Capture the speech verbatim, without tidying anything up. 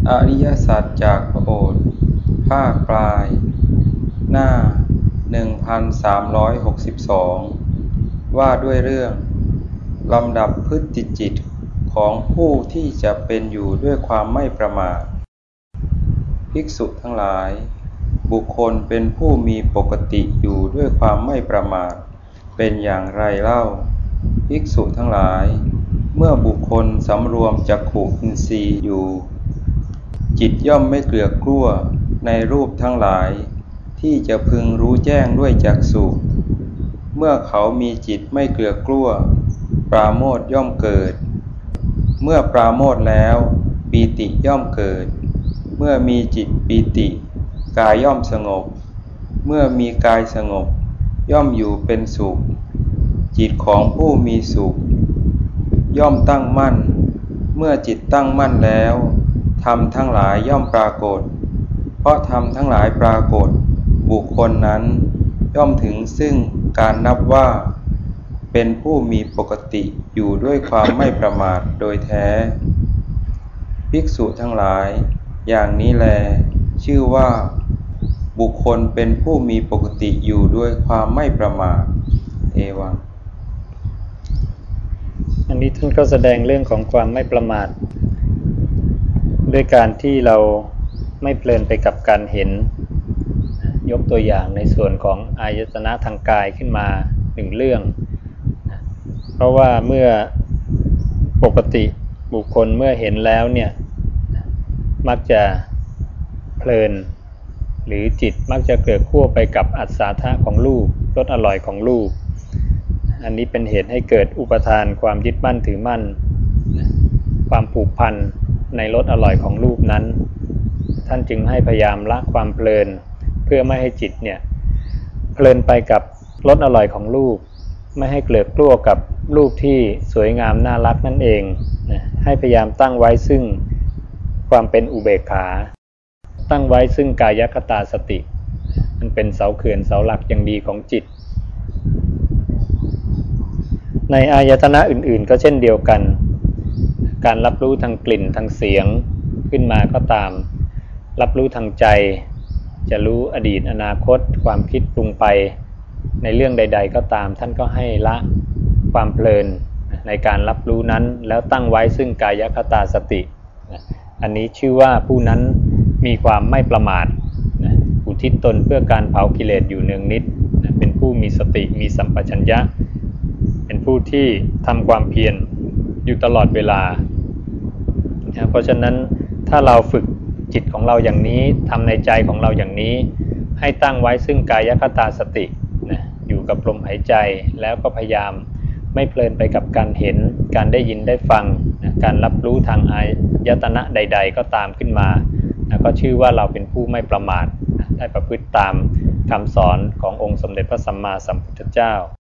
อริยสัจจากพระโอษฐ์ภาคปลายหน้าหนึ่งพันสามร้อยหกสิบสองว่าด้วยเรื่องลำดับพฤติจิตของผู้ที่จะเป็นอยู่ด้วยความไม่ประมาทภิกษุทั้งหลายบุคคลเป็นผู้มีปกติอยู่ด้วยความไม่ประมาทเป็นอย่างไรเล่าภิกษุทั้งหลายเมื่อบุคคลสำรวมจักขุอินทรีย์อยู่จิตย่อมไม่เกลือกกลั้วในรูปทั้งหลายที่จะพึงรู้แจ้งด้วยจักษุเมื่อเขามีจิตไม่เกลือกกลั้วปราโมทย์ย่อมเกิดเมื่อปราโมทย์แล้วปีติย่อมเกิดเมื่อมีจิตปีติกายย่อมสงบเมื่อมีกายสงบย่อมอยู่เป็นสุขจิตของผู้มีสุขย่อมตั้งมั่นเมื่อจิตตั้งมั่นแล้วธรรมทั้งหลายย่อมปรากฏเพราะธรรมทั้งหลายปรากฏบุคคลนั้นย่อมถึงซึ่งการนับว่าเป็นผู้มีปกติอยู่ด้วยความไม่ประมาทโดยแท้ภิกษุทั้งหลายอย่างนี้แลชื่อว่าบุคคลเป็นผู้มีปกติอยู่ด้วยความไม่ประมาทเอวังอันนี้ท่านก็แสดงเรื่องของความไม่ประมาทด้วยการที่เราไม่เพลินไปกับการเห็นยกตัวอย่างในส่วนของอายตนะทางกายขึ้นมาหนึ่งเรื่องเพราะว่าเมื่อปกติบุคคลเมื่อเห็นแล้วเนี่ยมักจะเพลินหรือจิตมักจะเกลือกกลั้วไปกับอัศสาทะของรูปรสอร่อยของรูปอันนี้เป็นเหตุให้เกิดอุปทานความยึดมั่นถือมั่นความผูกพันในรสอร่อยของรูปนั้นท่านจึงให้พยายามละความเพลินเพื่อไม่ให้จิตเนี่ยเพลินไปกับรสอร่อยของรูปไม่ให้เกลือกกลั้วกับรูปที่สวยงามน่ารักนั่นเองนะให้พยายามตั้งไว้ซึ่งความเป็นอุเบกขาตั้งไว้ซึ่งกายคตาสติมันเป็นเสาเขื่อนเสาหลักอย่างดีของจิตในอายตนะอื่นๆก็เช่นเดียวกันการรับรู้ทางกลิ่นทางเสียงขึ้นมาก็ตามรับรู้ทางใจจะรู้อดีตอนาคตความคิดปรุงไปในเรื่องใดๆก็ตามท่านก็ให้ละความเพลินในการรับรู้นั้นแล้วตั้งไว้ซึ่งกายคตาสติอันนี้ชื่อว่าผู้นั้นมีความไม่ประมาทอุทิศตนเพื่อการเผากิเลสอยู่เนืองนิดเป็นผู้มีสติมีสัมปชัญญะเป็นผู้ที่ทำความเพียรอยู่ตลอดเวลาเพราะฉะนั้นถ้าเราฝึกจิตของเราอย่างนี้ทำในใจของเราอย่างนี้ให้ตั้งไว้ซึ่งกายคตาสตินะอยู่กับลมหายใจแล้วก็พยายามไม่เพลินไปกับการเห็นการได้ยินได้ฟังนะการรับรู้ทางอายตนะใดๆก็ตามขึ้นมานะก็ชื่อว่าเราเป็นผู้ไม่ประมาทนะได้ประพฤติตามคำสอนขององค์สมเด็จพระสัมมาสัมพุทธเจ้า